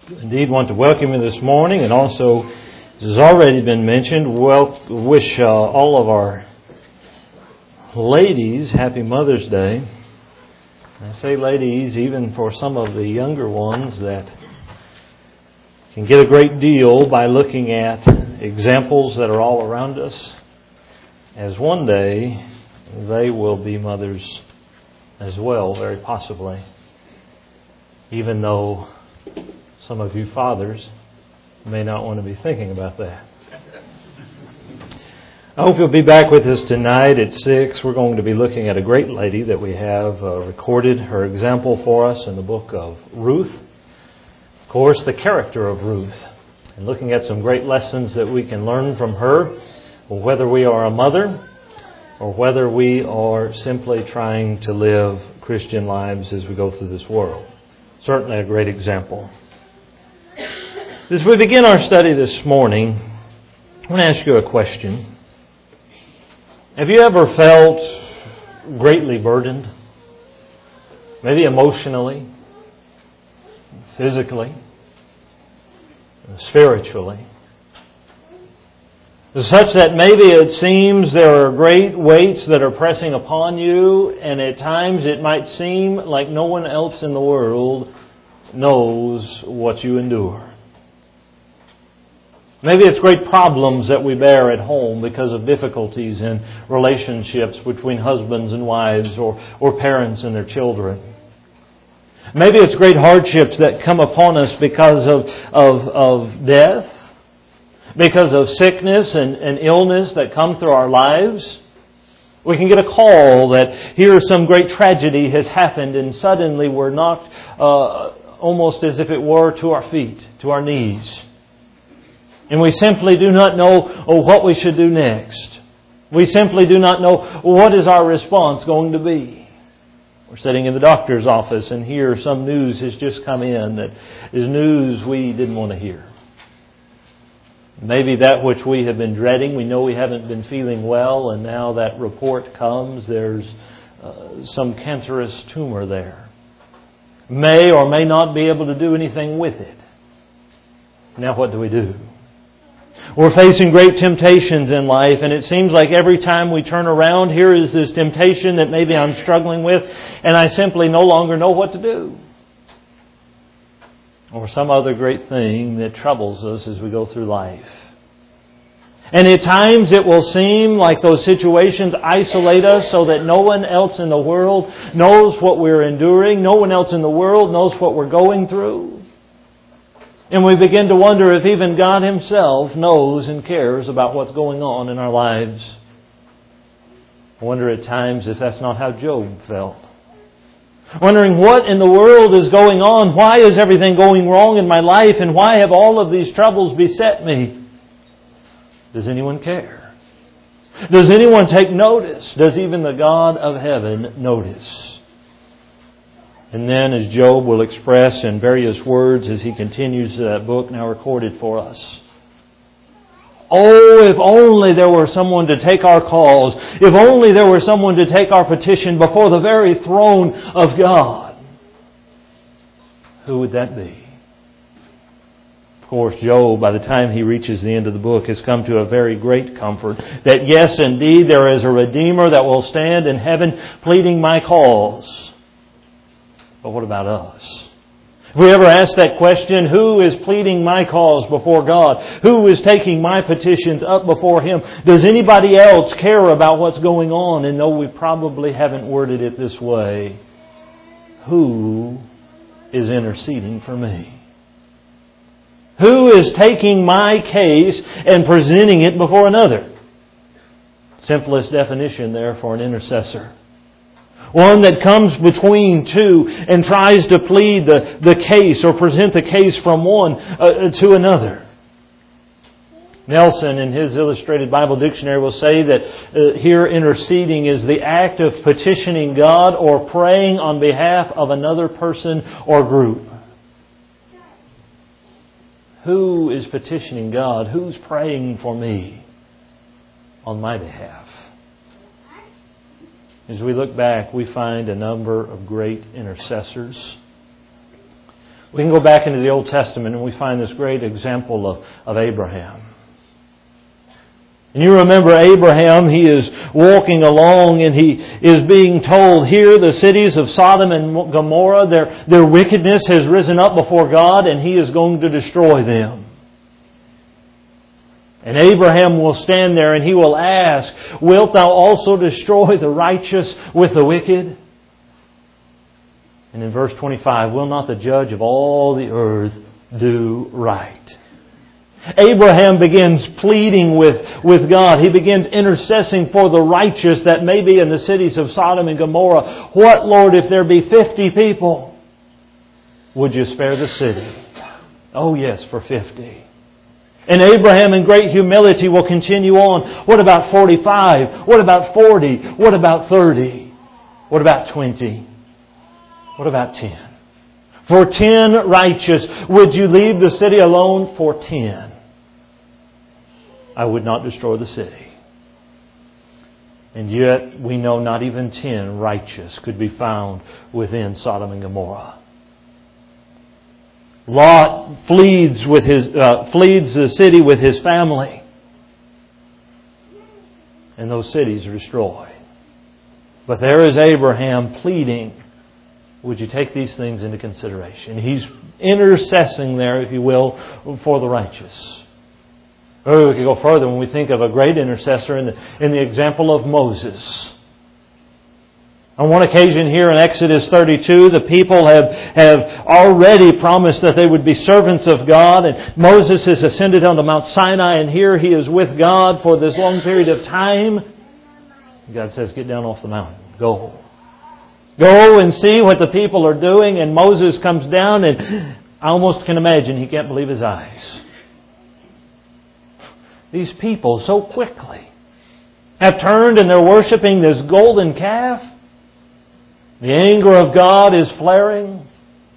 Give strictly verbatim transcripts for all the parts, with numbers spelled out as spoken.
Indeed, want to welcome you this morning, and also, as has already been mentioned, well, wish uh, all of our ladies happy Mother's Day. I say ladies, even for some of the younger ones that can get a great deal by looking at examples that are all around us, as one day they will be mothers as well, very possibly, even though some of you fathers may not want to be thinking about that. I hope you'll be back with us tonight at six. We're going to be looking at a great lady that we have uh, recorded her example for us in the book of Ruth. Of course, the character of Ruth. And looking at some great lessons that we can learn from her, whether we are a mother or whether we are simply trying to live Christian lives as we go through this world. Certainly a great example. As we begin our study this morning, I want to ask you a question. Have you ever felt greatly burdened? Maybe emotionally, physically, spiritually. Such that maybe it seems there are great weights that are pressing upon you, and at times it might seem like no one else in the world knows what you endure. Maybe it's great problems that we bear at home because of difficulties in relationships between husbands and wives or, or parents and their children. Maybe it's great hardships that come upon us because of, of, of death, because of sickness and, and illness that come through our lives. We can get a call that here some great tragedy has happened, and suddenly we're knocked uh, almost as if it were to our feet, to our knees. And we simply do not know oh, what we should do next. We simply do not know what is our response going to be. We're sitting in the doctor's office and here some news has just come in that is news we didn't want to hear. Maybe that which we have been dreading, we know we haven't been feeling well, and now that report comes, there's uh, some cancerous tumor there. May or may not be able to do anything with it. Now what do we do? We're facing great temptations in life, and it seems like every time we turn around, here is this temptation that maybe I'm struggling with, and I simply no longer know what to do. Or some other great thing that troubles us as we go through life. And at times it will seem like those situations isolate us so that no one else in the world knows what we're enduring. No one else in the world knows what we're going through. And we begin to wonder if even God Himself knows and cares about what's going on in our lives. I wonder at times if that's not how Job felt. Wondering what in the world is going on? Why is everything going wrong in my life? And why have all of these troubles beset me? Does anyone care? Does anyone take notice? Does even the God of heaven notice? And then, as Job will express in various words as he continues that book now recorded for us, oh, if only there were someone to take our cause. If only there were someone to take our petition before the very throne of God. Who would that be? Of course, Job, by the time he reaches the end of the book, has come to a very great comfort that yes, indeed, there is a Redeemer that will stand in heaven pleading my cause. But what about us? If we ever ask that question, who is pleading my cause before God? Who is taking my petitions up before Him? Does anybody else care about what's going on? And no, we probably haven't worded it this way. Who is interceding for me? Who is taking my case and presenting it before another? Simplest definition there for an intercessor. One that comes between two and tries to plead the, the case or present the case from one uh, to another. Nelson, in his Illustrated Bible Dictionary, will say that uh, here interceding is the act of petitioning God or praying on behalf of another person or group. Who is petitioning God? Who's praying for me on my behalf? As we look back, we find a number of great intercessors. We can go back into the Old Testament and we find this great example of, of Abraham. And you remember Abraham, he is walking along and he is being told, here the cities of Sodom and Gomorrah, their, their wickedness has risen up before God and He is going to destroy them. And Abraham will stand there and he will ask, wilt thou also destroy the righteous with the wicked? And in verse twenty-five, will not the judge of all the earth do right? Abraham begins pleading with, with God. He begins intercessing for the righteous that may be in the cities of Sodom and Gomorrah. What, Lord, if there be fifty people? Would you spare the city? Oh yes, for fifty. And Abraham in great humility will continue on. What about forty-five? What about forty? What about thirty? What about twenty? What about ten? For ten righteous, would you leave the city alone? For ten, I would not destroy the city. And yet we know not even ten righteous could be found within Sodom and Gomorrah. Lot flees with his uh, flees the city with his family, and those cities are destroyed. But there is Abraham pleading, would you take these things into consideration? He's intercessing there, if you will, for the righteous. Or we could go further when we think of a great intercessor in the, in the example of Moses. On one occasion here in Exodus thirty-two, the people have, have already promised that they would be servants of God. And Moses has ascended onto Mount Sinai, and here he is with God for this long period of time. God says, get down off the mountain. Go. Go and see what the people are doing. And Moses comes down, and I almost can imagine he can't believe his eyes. These people so quickly have turned and they're worshiping this golden calf. The anger of God is flaring.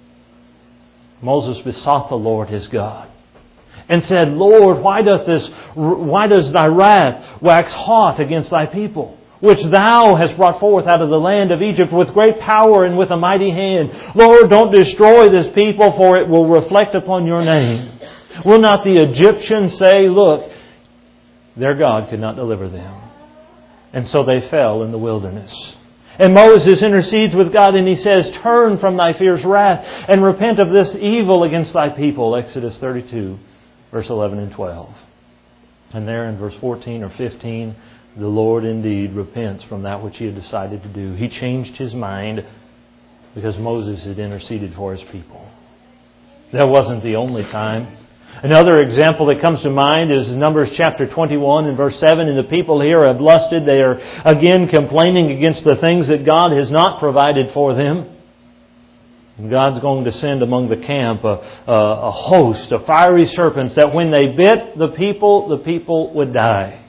Moses besought the Lord his God and said, Lord, why doth this, why does thy wrath wax hot against thy people, which thou hast brought forth out of the land of Egypt with great power and with a mighty hand? Lord, don't destroy this people, for it will reflect upon your name. Will not the Egyptians say, look, their God could not deliver them? And so they fell in the wilderness. And Moses intercedes with God and he says, turn from thy fierce wrath and repent of this evil against thy people. Exodus thirty-two, verse eleven and twelve. And there in verse fourteen or fifteen, the Lord indeed repents from that which he had decided to do. He changed his mind because Moses had interceded for his people. That wasn't the only time. Another example that comes to mind is Numbers chapter twenty-one and verse seven. And the people here have lusted. They are again complaining against the things that God has not provided for them. And God's going to send among the camp a, a, a host of fiery serpents that when they bit the people, the people would die.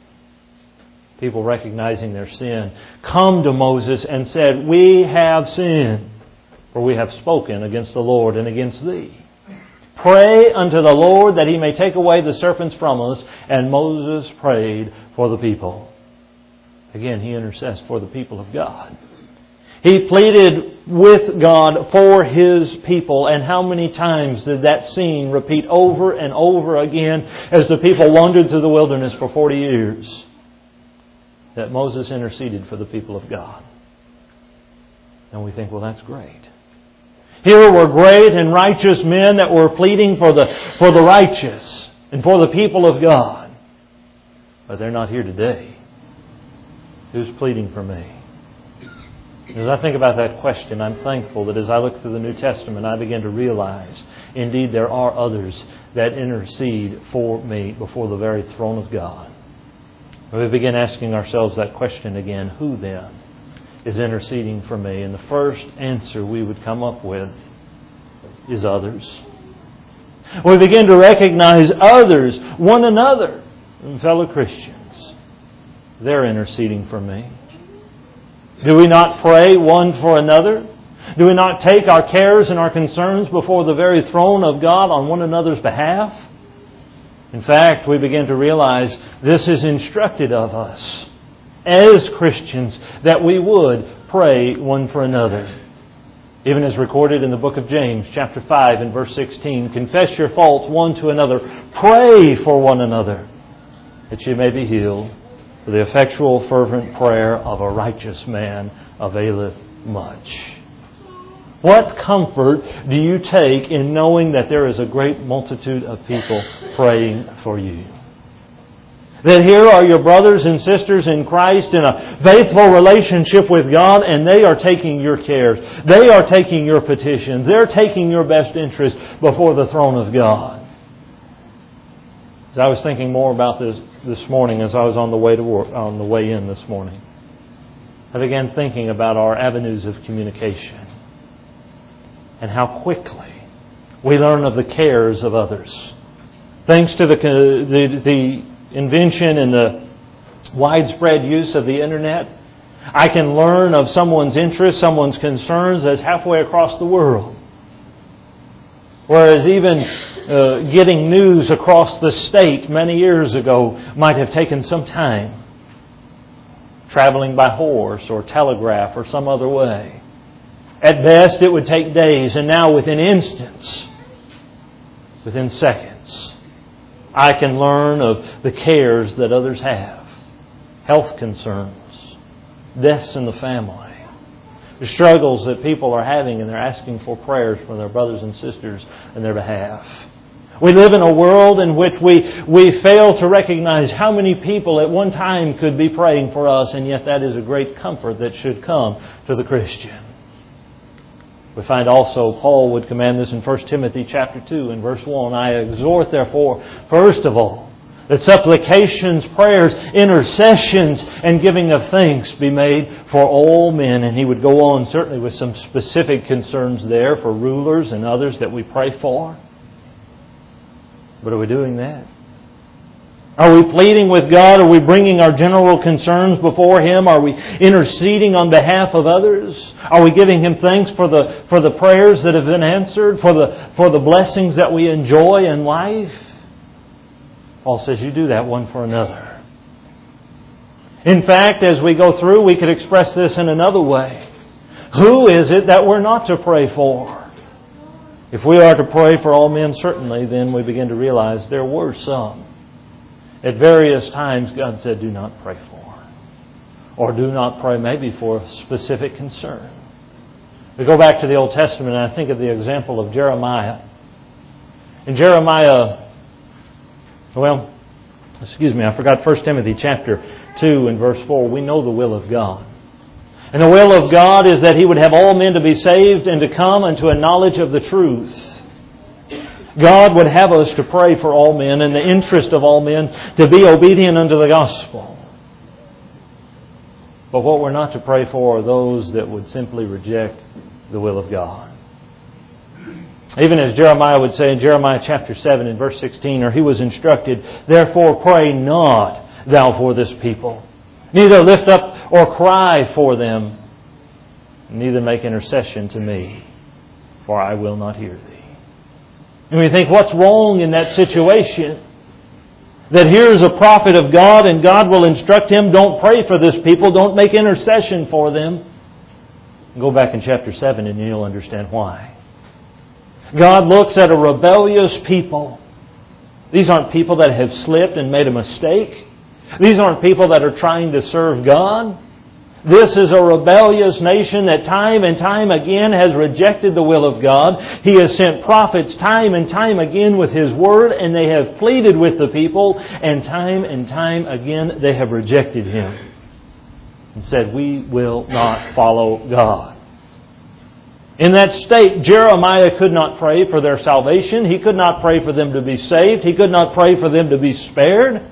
People recognizing their sin come to Moses and said, we have sinned, for we have spoken against the Lord and against thee. Pray unto the Lord that He may take away the serpents from us. And Moses prayed for the people. Again, he intercessed for the people of God. He pleaded with God for His people. And how many times did that scene repeat over and over again as the people wandered through the wilderness for forty years? That Moses interceded for the people of God. And we think, well, that's great. Here were great and righteous men that were pleading for the, for the righteous and for the people of God. But they're not here today. Who's pleading for me? As I think about that question, I'm thankful that as I look through the New Testament, I begin to realize, indeed, there are others that intercede for me before the very throne of God. We begin asking ourselves that question again, who then is interceding for me? And the first answer we would come up with is others. We begin to recognize others, one another, and fellow Christians. They're interceding for me. Do we not pray one for another? Do we not take our cares and our concerns before the very throne of God on one another's behalf? In fact, we begin to realize this is instructed of us as Christians, that we would pray one for another. Even as recorded in the book of James, chapter five and verse sixteen, confess your faults one to another, pray for one another, that ye may be healed. For the effectual fervent prayer of a righteous man availeth much. What comfort do you take in knowing that there is a great multitude of people praying for you? That here are your brothers and sisters in Christ in a faithful relationship with God, and they are taking your cares. They are taking your petitions. They're taking your best interest before the throne of God. As I was thinking more about this this morning, as I was on the way to work, on the way in this morning, I began thinking about our avenues of communication and how quickly we learn of the cares of others. Thanks to the the, the invention and the widespread use of the internet, I can learn of someone's interests, someone's concerns that's halfway across the world. Whereas even uh, getting news across the state many years ago might have taken some time. Traveling by horse or telegraph or some other way. At best it would take days, and now within instants, within seconds, I can learn of the cares that others have. Health concerns, deaths in the family, the struggles that people are having, and they're asking for prayers for their brothers and sisters in their behalf. We live in a world in which we, we fail to recognize how many people at one time could be praying for us, and yet that is a great comfort that should come to the Christian. We find also Paul would command this in First Timothy chapter two and verse one. I exhort therefore, first of all, that supplications, prayers, intercessions, and giving of thanks be made for all men. And he would go on certainly with some specific concerns there for rulers and others that we pray for. But are we doing that? Are we pleading with God? Are we bringing our general concerns before Him? Are we interceding on behalf of others? Are we giving Him thanks for the for the prayers that have been answered, for the for the blessings that we enjoy in life? Paul says you do that one for another. In fact, as we go through, we could express this in another way. Who is it that we're not to pray for? If we are to pray for all men, certainly, then we begin to realize there were some. At various times, God said, do not pray for. Or do not pray maybe for a specific concern. We go back to the Old Testament, and I think of the example of Jeremiah. In Jeremiah, well, excuse me, I forgot First Timothy chapter two and verse four. We know the will of God. And the will of God is that He would have all men to be saved and to come unto a knowledge of the truth. God would have us to pray for all men in the interest of all men to be obedient unto the gospel. But what we're not to pray for are those that would simply reject the will of God. Even as Jeremiah would say in Jeremiah chapter seven and verse sixteen, or he was instructed, therefore pray not thou for this people, neither lift up or cry for them, neither make intercession to me, for I will not hear thee. And we think, what's wrong in that situation? That here's a prophet of God and God will instruct him, don't pray for this people, don't make intercession for them. Go back in chapter seven and you'll understand why. God looks at a rebellious people. These aren't people that have slipped and made a mistake. These aren't people that are trying to serve God. This is a rebellious nation that time and time again has rejected the will of God. He has sent prophets time and time again with His word, and they have pleaded with the people, and time and time again they have rejected Him and said, we will not follow God. In that state, Jeremiah could not pray for their salvation. He could not pray for them to be saved. He could not pray for them to be spared.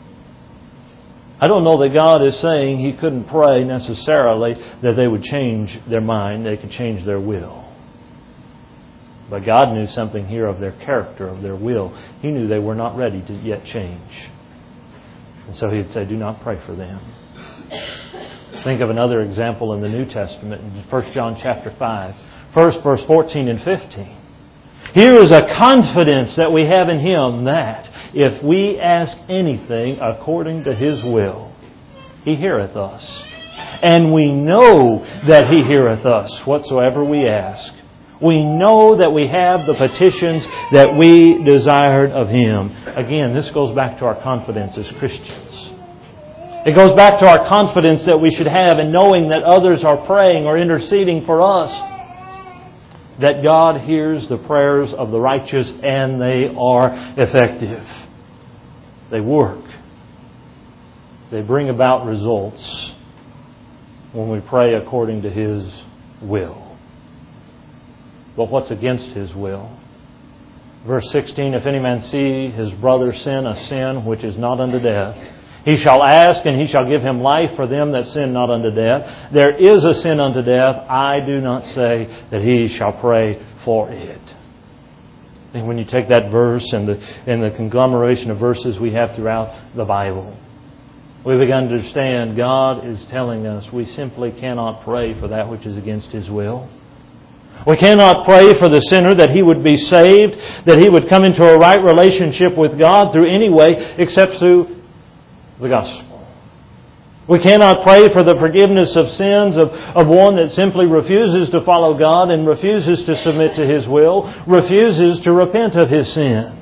I don't know that God is saying He couldn't pray necessarily that they would change their mind, they could change their will. But God knew something here of their character, of their will. He knew they were not ready to yet change. And so He'd say, do not pray for them. Think of another example in the New Testament, in First John chapter five, first verse fourteen and fifteen. Here is a confidence that we have in Him that if we ask anything according to His will, He heareth us. and we know that He heareth us whatsoever we ask. We know that we have the petitions that we desired of Him. Again, this goes back to our confidence as Christians. It goes back to our confidence that we should have in knowing that others are praying or interceding for us. That God hears the prayers of the righteous and they are effective. They work. They bring about results when we pray according to His will. But what's against His will? Verse sixteen, if any man see his brother sin a sin which is not unto death, he shall ask, and He shall give him life for them that sin not unto death. There is a sin unto death. I do not say that he shall pray for it. And when you take that verse and the, and the conglomeration of verses we have throughout the Bible, we begin to understand God is telling us we simply cannot pray for that which is against His will. We cannot pray for the sinner that he would be saved, that he would come into a right relationship with God through any way except through the gospel. We cannot pray for the forgiveness of sins of, of one that simply refuses to follow God and refuses to submit to His will, refuses to repent of his sin.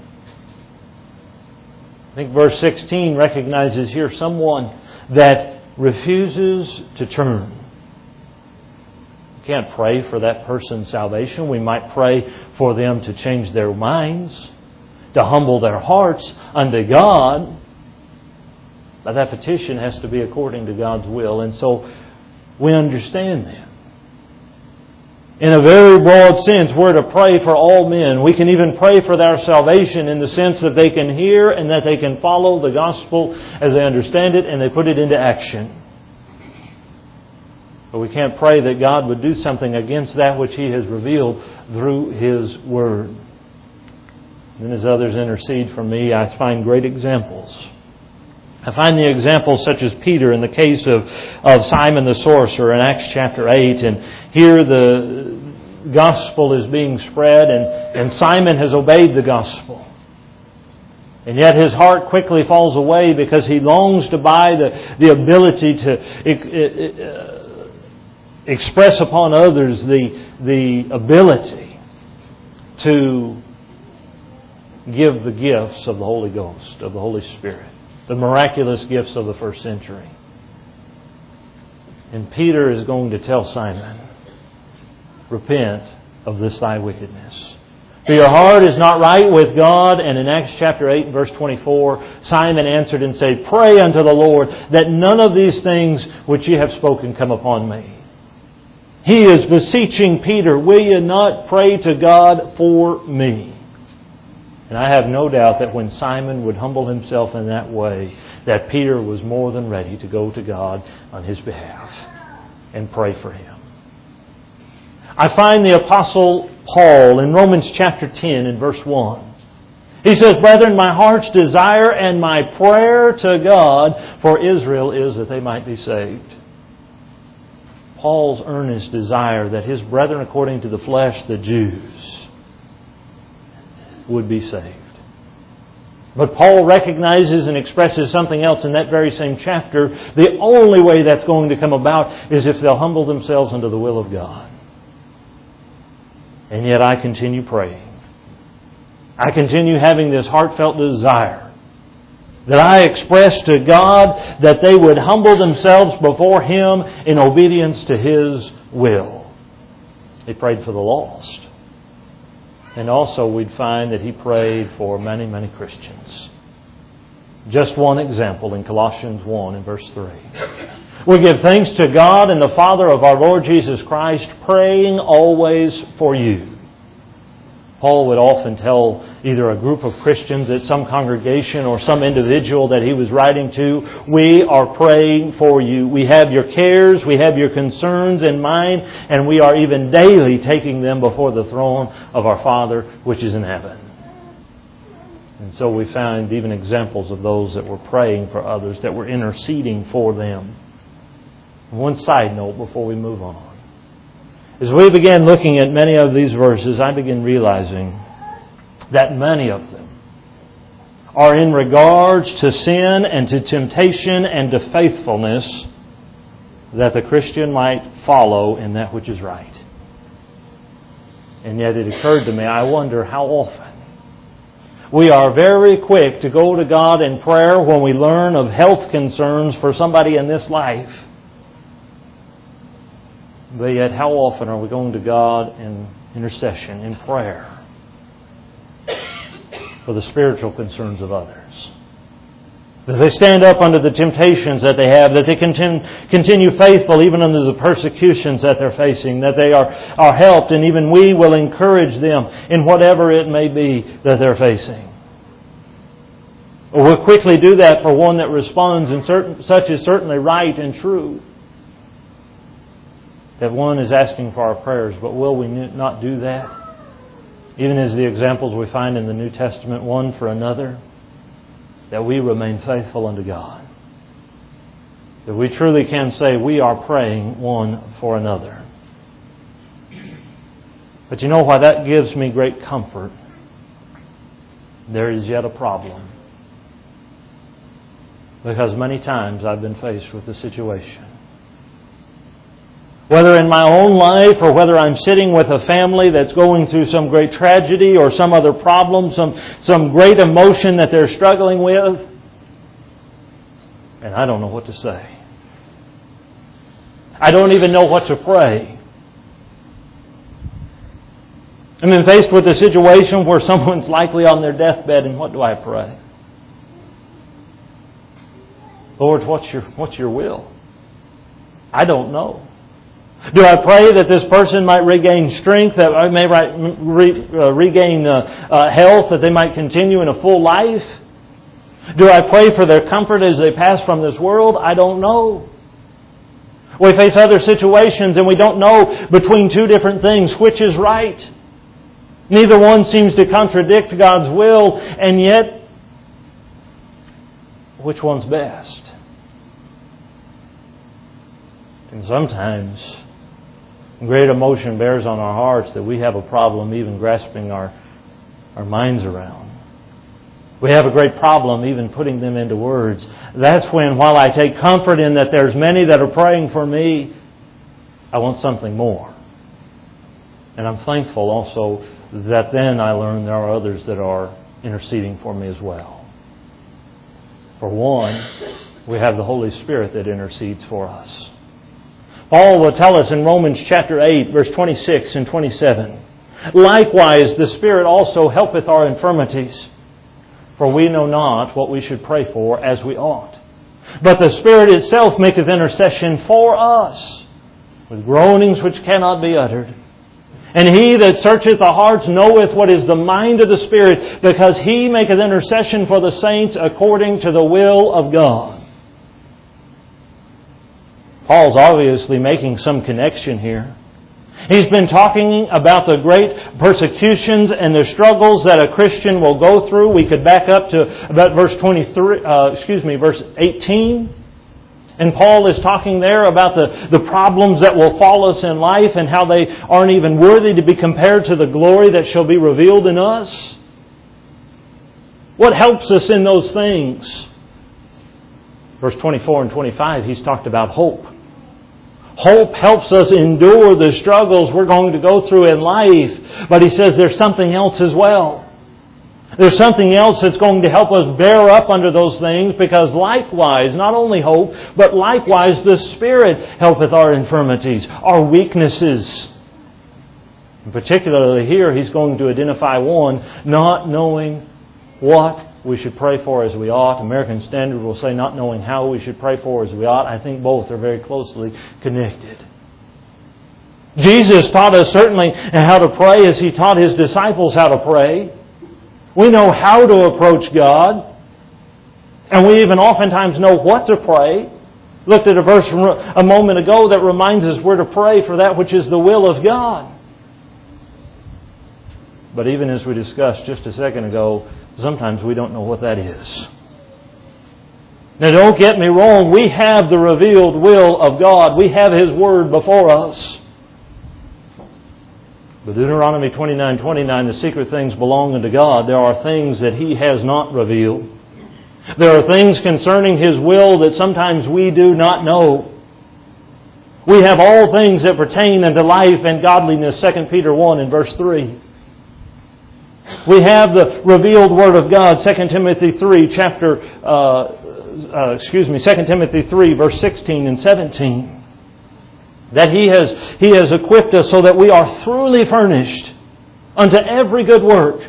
I think verse sixteen recognizes here someone that refuses to turn. We can't pray for that person's salvation. We might pray for them to change their minds, to humble their hearts unto God. But that petition has to be according to God's will. And so we understand that. In a very broad sense, we're to pray for all men. We can even pray for their salvation in the sense that they can hear and that they can follow the gospel as they understand it and they put it into action. But we can't pray that God would do something against that which He has revealed through His Word. And as others intercede for me, I find great examples. I find the examples such as Peter in the case of, of Simon the sorcerer in Acts chapter eight. And here the gospel is being spread and, and Simon has obeyed the gospel. And yet his heart quickly falls away because he longs to buy the, the ability to uh, express upon others the, the ability to give the gifts of the Holy Ghost, of the Holy Spirit. The miraculous gifts of the first century. And Peter is going to tell Simon, repent of this thy wickedness. For your heart is not right with God. And in Acts chapter eight, verse twenty-four, Simon answered and said, pray unto the Lord that none of these things which ye have spoken come upon me. He is beseeching Peter, will you not pray to God for me? And I have no doubt that when Simon would humble himself in that way, that Peter was more than ready to go to God on his behalf and pray for him. I find the Apostle Paul in Romans chapter ten and verse one. He says, brethren, my heart's desire and my prayer to God for Israel is that they might be saved. Paul's earnest desire that his brethren according to the flesh, the Jews, would be saved. But Paul recognizes and expresses something else in that very same chapter. The only way that's going to come about is if they'll humble themselves under the will of God. And yet I continue praying. I continue having this heartfelt desire that I express to God that they would humble themselves before Him in obedience to His will. He prayed for the lost. And also we'd find that he prayed for many, many Christians. Just one example in Colossians one and verse three. We give thanks to God and the Father of our Lord Jesus Christ, praying always for you. Paul would often tell either a group of Christians at some congregation or some individual that he was writing to, we are praying for you. We have your cares, we have your concerns in mind, and we are even daily taking them before the throne of our Father which is in heaven. And so we find even examples of those that were praying for others, that were interceding for them. One side note before we move on. As we began looking at many of these verses, I began realizing that many of them are in regards to sin and to temptation and to faithfulness that the Christian might follow in that which is right. And yet it occurred to me, I wonder how often we are very quick to go to God in prayer when we learn of health concerns for somebody in this life. But yet how often are we going to God in intercession, in prayer, for the spiritual concerns of others? That they stand up under the temptations that they have, that they continue faithful even under the persecutions that they're facing, that they are, are helped, and even we will encourage them in whatever it may be that they're facing. We'll quickly do that for one that responds, and certain, such is certainly right and true, that one is asking for our prayers. But will we not do that? Even as the examples we find in the New Testament, one for another, that we remain faithful unto God. That we truly can say we are praying one for another. But you know why that gives me great comfort? There is yet a problem. Because many times I've been faced with the situation. Whether in my own life or whether I'm sitting with a family that's going through some great tragedy or some other problem, some, some great emotion that they're struggling with, and I don't know what to say. I don't even know what to pray. I'm then faced with a situation where someone's likely on their deathbed, and what do I pray? Lord, what's your, what's your will? I don't know. Do I pray that this person might regain strength, that I may re, uh, regain uh, uh, health, that they might continue in a full life? Do I pray for their comfort as they pass from this world? I don't know. We face other situations and we don't know between two different things which is right. Neither one seems to contradict God's will, and yet, which one's best? And sometimes great emotion bears on our hearts that we have a problem even grasping our, our minds around. We have a great problem even putting them into words. That's when, while I take comfort in that there's many that are praying for me, I want something more. And I'm thankful also that then I learn there are others that are interceding for me as well. For one, we have the Holy Spirit that intercedes for us. Paul will tell us in Romans chapter eight, verse twenty-six and twenty-seven, likewise the Spirit also helpeth our infirmities, for we know not what we should pray for as we ought. But the Spirit itself maketh intercession for us, with groanings which cannot be uttered. And He that searcheth the hearts knoweth what is the mind of the Spirit, because He maketh intercession for the saints according to the will of God. Paul's obviously making some connection here. He's been talking about the great persecutions and the struggles that a Christian will go through. We could back up to about verse twenty-three, uh, excuse me, verse eighteen. And Paul is talking there about the, the problems that will fall us in life and how they aren't even worthy to be compared to the glory that shall be revealed in us. What helps us in those things? Verse twenty-four and twenty-five, he's talked about hope. Hope helps us endure the struggles we're going to go through in life. But he says there's something else as well. There's something else that's going to help us bear up under those things, because likewise, not only hope, but likewise the Spirit helpeth our infirmities, our weaknesses. And particularly here, he's going to identify one, not knowing what we should pray for as we ought. American Standard will say not knowing how we should pray for as we ought. I think both are very closely connected. Jesus taught us certainly how to pray as He taught His disciples how to pray. We know how to approach God. And we even oftentimes know what to pray. Looked at a verse a moment ago that reminds us we're to pray for that which is the will of God. But even as we discussed just a second ago, sometimes we don't know what that is. Now don't get me wrong, we have the revealed will of God. We have His Word before us. But Deuteronomy twenty-nine twenty-nine, the secret things belong unto God. There are things that He has not revealed. There are things concerning His will that sometimes we do not know. We have all things that pertain unto life and godliness, Second Peter one and verse three. We have the revealed Word of God, Second Timothy three, chapter, uh, uh, excuse me, Second Timothy three, verse sixteen and seventeen. That He has, He has equipped us so that we are thoroughly furnished unto every good work,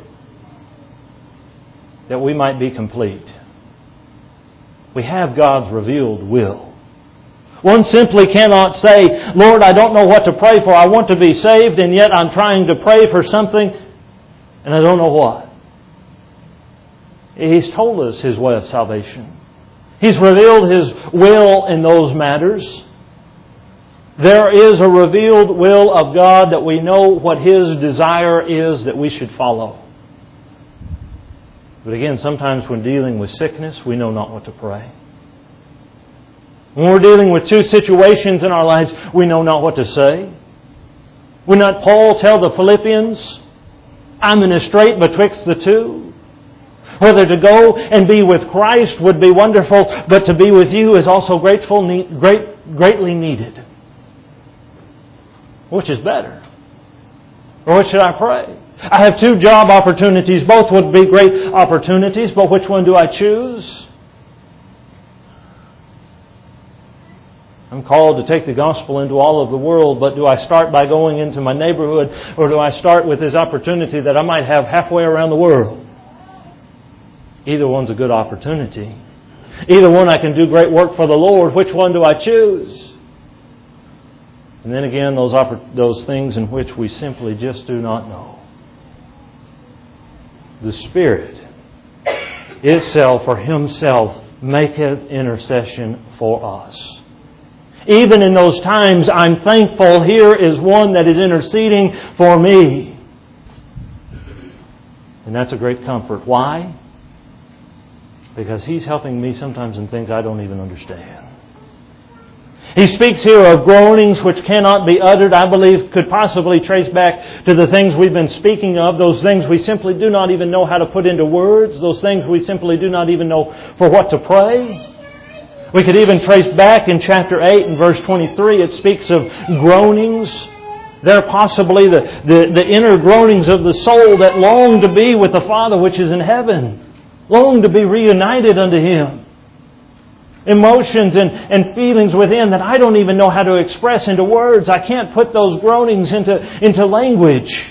that we might be complete. We have God's revealed will. One simply cannot say, Lord, I don't know what to pray for. I want to be saved, and yet I'm trying to pray for something, and I don't know what. He's told us His way of salvation. He's revealed His will in those matters. There is a revealed will of God that we know what His desire is that we should follow. But again, sometimes when dealing with sickness, we know not what to pray. When we're dealing with two situations in our lives, we know not what to say. Would not Paul tell the Philippians, I'm in a strait betwixt the two? Whether to go and be with Christ would be wonderful, but to be with you is also grateful, great, greatly needed. Which is better? Or what should I pray? I have two job opportunities. Both would be great opportunities, but which one do I choose? I'm called to take the gospel into all of the world, but do I start by going into my neighborhood, or do I start with this opportunity that I might have halfway around the world? Either one's a good opportunity. Either one I can do great work for the Lord. Which one do I choose? And then again, those oppor- those things in which we simply just do not know. The Spirit itself or Himself maketh intercession for us. Even in those times, I'm thankful here is one that is interceding for me. And that's a great comfort. Why? Because He's helping me sometimes in things I don't even understand. He speaks here of groanings which cannot be uttered. I believe could possibly trace back to the things we've been speaking of. Those things we simply do not even know how to put into words. Those things we simply do not even know for what to pray. We could even trace back in chapter eight and verse twenty-three. It speaks of groanings. They're possibly the, the, the inner groanings of the soul that long to be with the Father which is in heaven. Long to be reunited unto Him. Emotions and, and feelings within that I don't even know how to express into words. I can't put those groanings into, into language.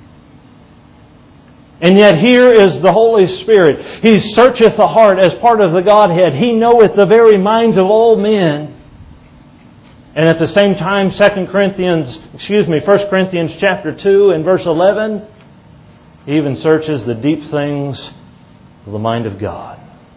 And yet here is the Holy Spirit. He searcheth the heart as part of the Godhead. He knoweth the very minds of all men. And at the same time, Second Corinthians, excuse me, First Corinthians chapter two and verse eleven, He even searches the deep things of the mind of God.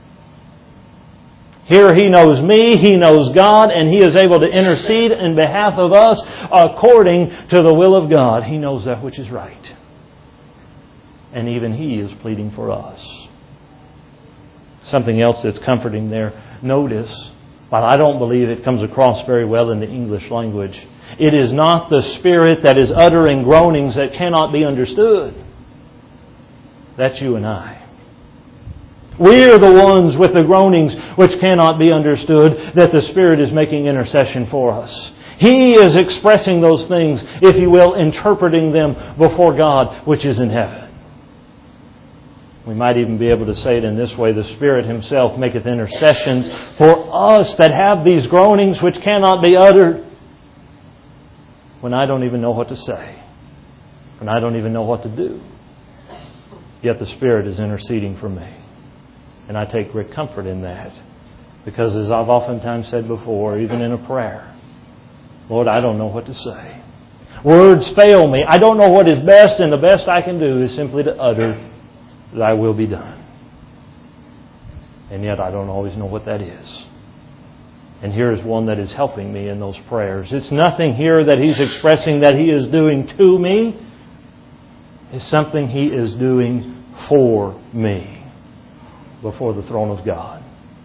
Here He knows me, He knows God, and He is able to intercede in behalf of us according to the will of God. He knows that which is right. And even He is pleading for us. Something else that's comforting there. Notice, but I don't believe it comes across very well in the English language. It is not the Spirit that is uttering groanings that cannot be understood. That's you and I. We are the ones with the groanings which cannot be understood, that the Spirit is making intercession for us. He is expressing those things, if you will, interpreting them before God which is in heaven. We might even be able to say it in this way: the Spirit Himself maketh intercessions for us that have these groanings which cannot be uttered, when I don't even know what to say, when I don't even know what to do. Yet the Spirit is interceding for me. And I take great comfort in that. Because as I've oftentimes said before, even in a prayer, Lord, I don't know what to say. Words fail me. I don't know what is best, and the best I can do is simply to utter, Thy will be done. And yet I don't always know what that is. And here is one that is helping me in those prayers. It's nothing here that He's expressing that He is doing to me. It's something He is doing for me before the throne of God.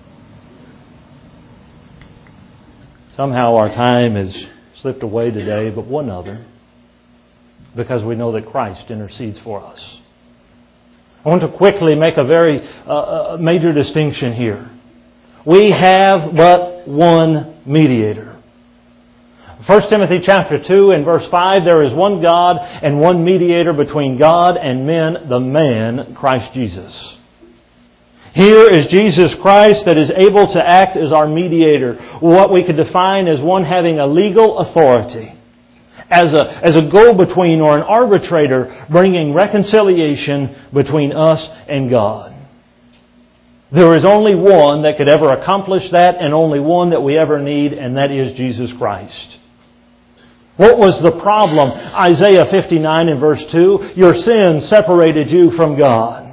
Somehow our time has slipped away today, but one other, because we know that Christ intercedes for us. I want to quickly make a very uh, major distinction here. We have but one mediator. First Timothy chapter two and verse five, there is one God and one mediator between God and men, the man, Christ Jesus. Here is Jesus Christ that is able to act as our mediator, what we could define as one having a legal authority, as a, as a go-between or an arbitrator bringing reconciliation between us and God. There is only one that could ever accomplish that, and only one that we ever need, and that is Jesus Christ. What was the problem? Isaiah fifty-nine and verse two, your sins separated you from God.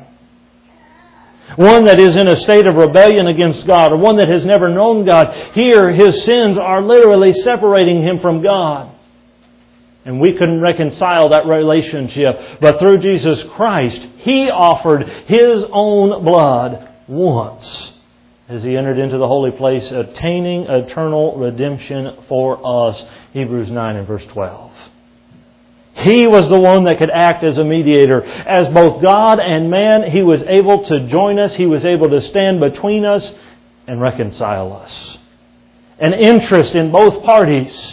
One that is in a state of rebellion against God, or one that has never known God, here his sins are literally separating him from God. And we couldn't reconcile that relationship. But through Jesus Christ, He offered His own blood once as He entered into the holy place, attaining eternal redemption for us. Hebrews nine and verse twelve. He was the one that could act as a mediator. As both God and man, He was able to join us. He was able to stand between us and reconcile us. An interest in both parties.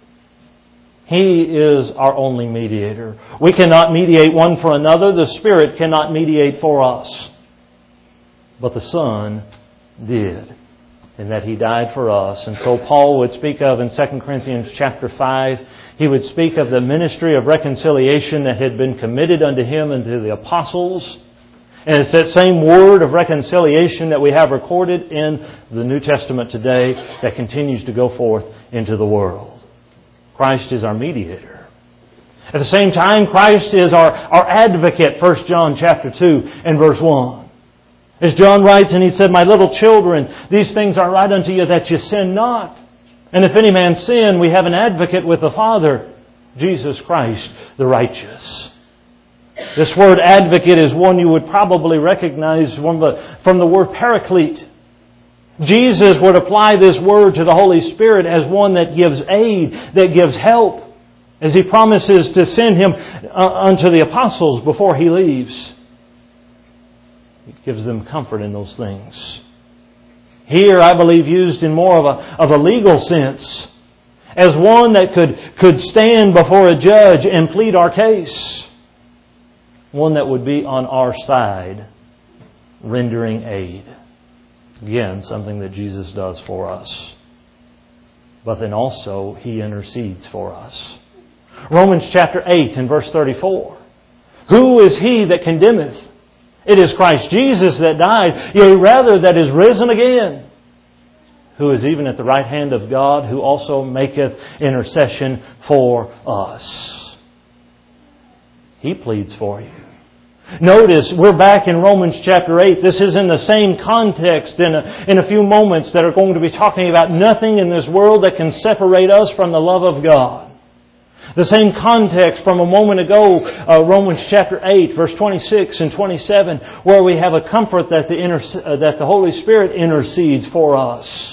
He is our only mediator. We cannot mediate one for another. The Spirit cannot mediate for us. But the Son did, in that He died for us. And so Paul would speak of in Second Corinthians chapter five, he would speak of the ministry of reconciliation that had been committed unto him and to the apostles. And it's that same word of reconciliation that we have recorded in the New Testament today that continues to go forth into the world. Christ is our mediator. At the same time, Christ is our, our advocate, First John chapter two and verse one. As John writes, and he said, my little children, these things I write unto you that you sin not. And if any man sin, we have an advocate with the Father, Jesus Christ the righteous. This word advocate is one you would probably recognize from the, from the word paraclete. Jesus would apply this word to the Holy Spirit as one that gives aid, that gives help, as He promises to send Him unto the apostles before He leaves. He gives them comfort in those things. Here, I believe, used in more of a, of a legal sense, as one that could, could stand before a judge and plead our case. One that would be on our side, rendering aid. Again, something that Jesus does for us. But then also, He intercedes for us. Romans chapter eight and verse thirty-four. Who is he that condemneth? It is Christ Jesus that died, yea, rather that is risen again, who is even at the right hand of God, who also maketh intercession for us. He pleads for you. Notice, we're back in Romans chapter eight. This is in the same context in a, in a few moments that are going to be talking about nothing in this world that can separate us from the love of God. The same context from a moment ago, uh, Romans chapter eight, verse twenty-six and twenty-seven, where we have a comfort that the, inter- uh, that the Holy Spirit intercedes for us.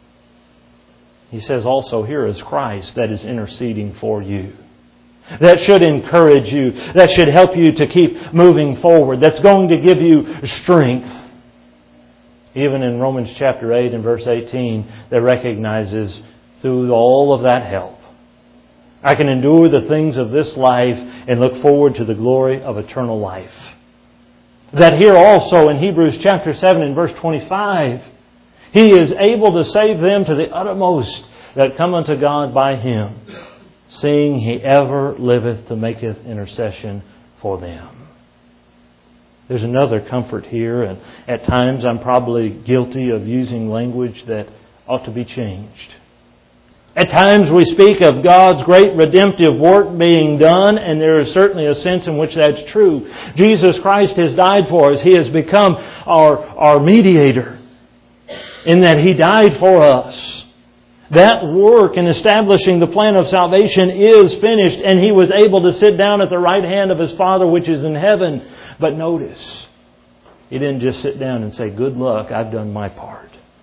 He says also, here is Christ that is interceding for you. That should encourage you. That should help you to keep moving forward. That's going to give you strength. Even in Romans chapter eight and verse eighteen, that recognizes through all of that help, I can endure the things of this life and look forward to the glory of eternal life. That here also in Hebrews chapter seven and verse twenty-five, He is able to save them to the uttermost that come unto God by Him, seeing He ever liveth to maketh intercession for them. There's another comfort here, and at times I'm probably guilty of using language that ought to be changed. At times we speak of God's great redemptive work being done, and there is certainly a sense in which that's true. Jesus Christ has died for us. He has become our, our mediator in that He died for us. That work in establishing the plan of salvation is finished, and He was able to sit down at the right hand of His Father which is in heaven. But notice, He didn't just sit down and say, good luck, I've done my part.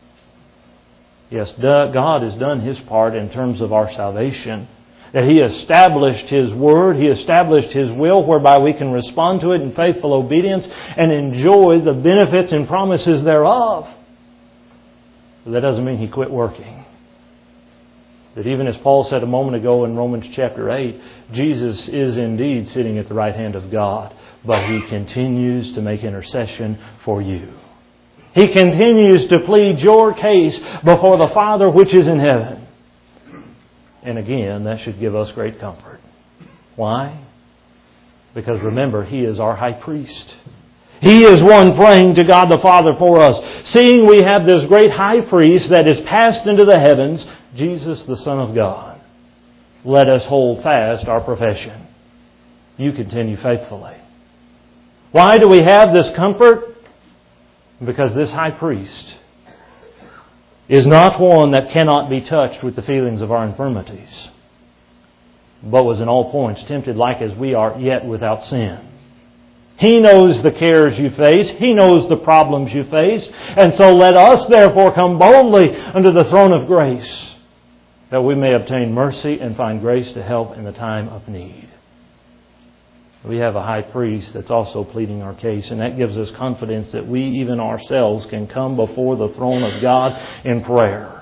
Yes, God has done His part in terms of our salvation. That He established His Word, He established His will, whereby we can respond to it in faithful obedience and enjoy the benefits and promises thereof. But that doesn't mean He quit working. That even as Paul said a moment ago in Romans chapter eight, Jesus is indeed sitting at the right hand of God, but He continues to make intercession for you. He continues to plead your case before the Father which is in heaven. And again, that should give us great comfort. Why? Because remember, He is our high priest. He is one praying to God the Father for us. Seeing we have this great high priest that is passed into the heavens, Jesus the Son of God, let us hold fast our profession. You continue faithfully. Why do we have this comfort? Because this high priest is not one that cannot be touched with the feelings of our infirmities, but was in all points tempted like as we are, yet without sin. He knows the cares you face. He knows the problems you face. And so let us therefore come boldly unto the throne of grace, that we may obtain mercy and find grace to help in the time of need. We have a high priest that's also pleading our case, and that gives us confidence that we even ourselves can come before the throne of God in prayer.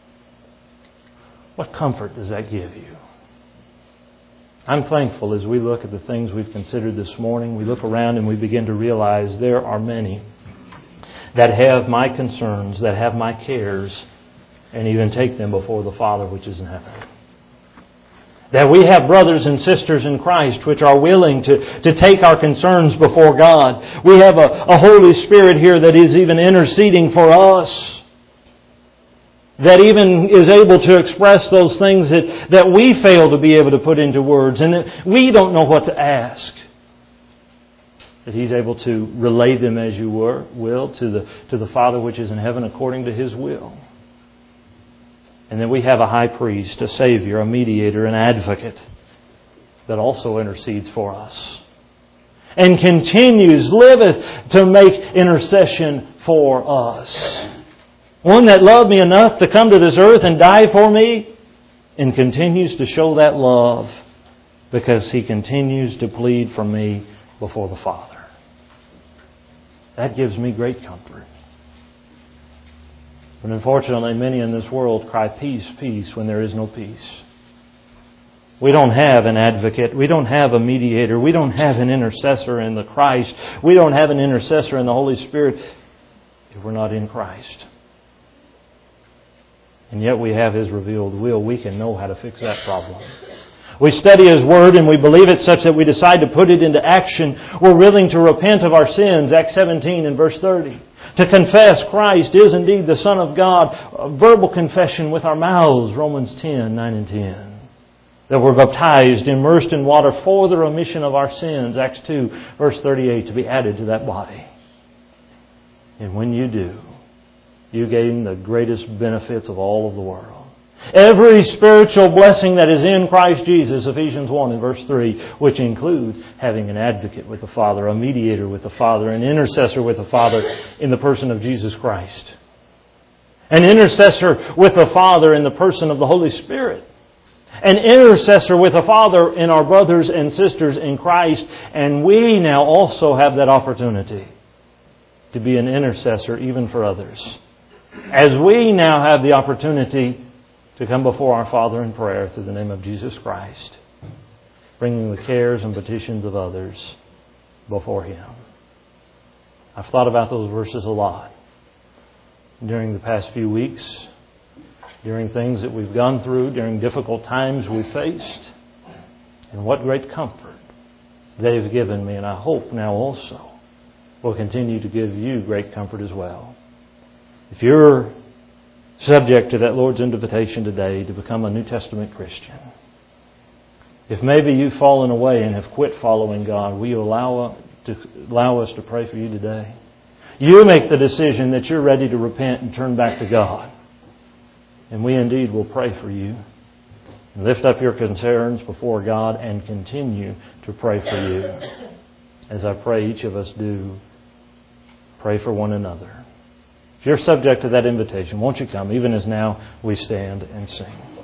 What comfort does that give you? I'm thankful as we look at the things we've considered this morning, we look around and we begin to realize there are many that have my concerns, that have my cares, and even take them before the Father which is in heaven. That we have brothers and sisters in Christ which are willing to, to take our concerns before God. We have a, a Holy Spirit here that is even interceding for us. That even is able to express those things that, that we fail to be able to put into words. And that we don't know what to ask. That He's able to relay them as you were, will to the, to the Father which is in heaven according to His will. And then we have a high priest, a Savior, a mediator, an advocate that also intercedes for us. And continues, liveth to make intercession for us. One that loved me enough to come to this earth and die for me, and continues to show that love because He continues to plead for me before the Father. That gives me great comfort. But unfortunately, many in this world cry, peace, peace, when there is no peace. We don't have an advocate. We don't have a mediator. We don't have an intercessor in the Christ. We don't have an intercessor in the Holy Spirit if we're not in Christ. And yet we have His revealed will. We can know how to fix that problem. We study His Word and we believe it such that we decide to put it into action. We're willing to repent of our sins, Acts seventeen and verse thirty. To confess Christ is indeed the Son of God. A verbal confession with our mouths, Romans ten, nine and ten. That we're baptized, immersed in water for the remission of our sins, Acts two, verse thirty-eight, to be added to that body. And when you do, you gain the greatest benefits of all of the world. Every spiritual blessing that is in Christ Jesus, Ephesians one and verse three, which includes having an advocate with the Father, a mediator with the Father, an intercessor with the Father in the person of Jesus Christ. An intercessor with the Father in the person of the Holy Spirit. An intercessor with the Father in our brothers and sisters in Christ. And we now also have that opportunity to be an intercessor even for others. As we now have the opportunity to come before our Father in prayer through the name of Jesus Christ, bringing the cares and petitions of others before Him. I've thought about those verses a lot during the past few weeks, during things that we've gone through, during difficult times we've faced, and what great comfort they've given me, and I hope now also will continue to give you great comfort as well. If you're subject to that Lord's invitation today to become a New Testament Christian, if maybe you've fallen away and have quit following God, will you allow, to, allow us to pray for you today? You make the decision that you're ready to repent and turn back to God. And we indeed will pray for you. Lift up your concerns before God and continue to pray for you. As I pray each of us do, pray for one another. If you're subject to that invitation, won't you come, even as now we stand and sing.